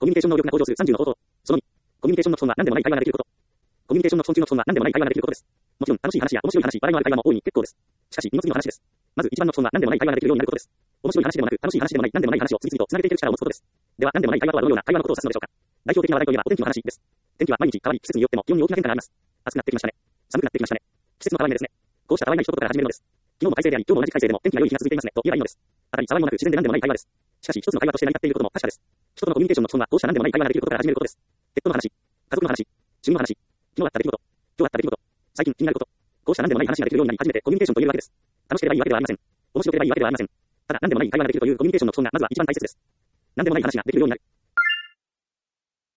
ミュニケーション能力が向上する30の方法。その2、コミュニケーションの基本は何でもない会話ができること。コミュニケーションの基本中の基本は何でもない会話ができることです。もちろん、楽しい話や面白い話、笑いのある会話も大いに結構です。しかし、二の次の話です。まず一番の基本は何でもない会話ができるようになることです。面白い話でもなく、楽しい話でもない、何でもない話を次々とつなげていける力を持つことです。では、何でもない会話とはどのような会話のことを指すのでしょうか。代表的な話題といえば、お天気の話です。天気は毎日変わり、季節によっても気温に大きな変化があります。暑くなってきましたね。寒くなってきましたね。季節の変わり目ですね。こうしたたわいない一言から始めるのです。昨日も快晴であり、今日も同じ快晴でも天気が良い日が続いていますね。と言えばいいのです。あたり障りもなく自然で何でもない会話です。しかし、一つの会話として成り立っていることも確かです。人とのコミュニケーションの基本は、こうした何でもない会話ができることから始めることです。ペットの話、家族の話、趣味の話、昨日あった出来事、今日あった出来事、最近気になること、こうした何でもない話ができるようになり初めてコミュニケーションというわけです。楽しければいいわけではありません。面白ければいいわけではありません。ただ何でもない会話ができるというコミュニケーションの基本がまずは一番大切です。何でもない話ができるようになる。